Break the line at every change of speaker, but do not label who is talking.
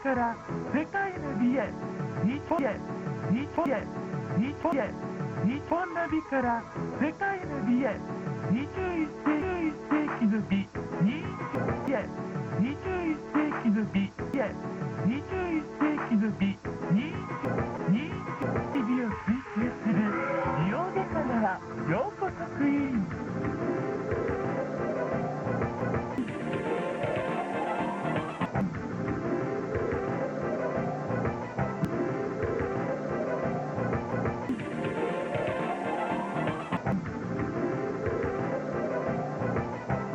から世界の美へ、日本へ、日本へ、日本へ、日本ナビから世界の美へ、21世紀の美。